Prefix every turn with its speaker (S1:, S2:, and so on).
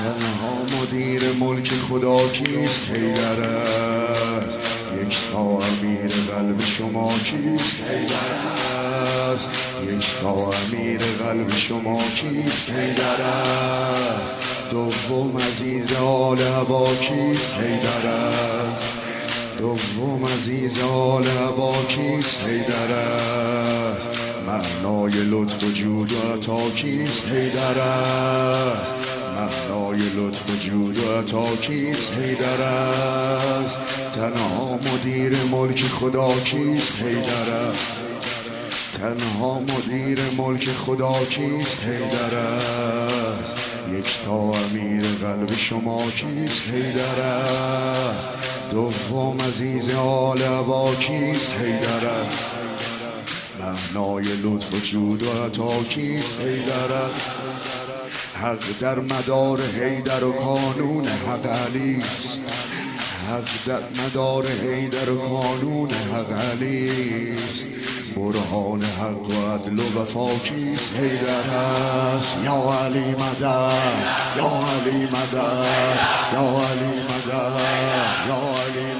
S1: تنها مدیر ملک خدا کیست؟ حیدر است. یک تا امیر قلب شما کیست؟ حیدر است. یک تا امیر قلب شما کیست؟ حیدر است. دوم عزیز آل عبا کیست؟ حیدر است. دوم عزیز آل عبا کیست؟ حیدر است. معنای لطف و جود و عطا کیست؟ حیدر است. معنای لطف و جود و عطا کیست؟ حیدر است. تنها مدیر ملک خدا کیست؟ حیدر است. تنها مدیر ملک خدا کیست؟ حیدر است. یک تا امیر قلب شما کیست؟ حیدر است. دوم عزیز آل عبا کیست؟ حیدر است. معنای لطف و جود و عطا کیست؟ حیدر است. حق در مدار حیدر و کانون حق علی است. حق در مدار حیدر و کانون حق علی است. برهان حق و عدل و وفا کیست؟ حیدر است. یا علی مدد، یا علی مدد، یا علی مدد، یا علی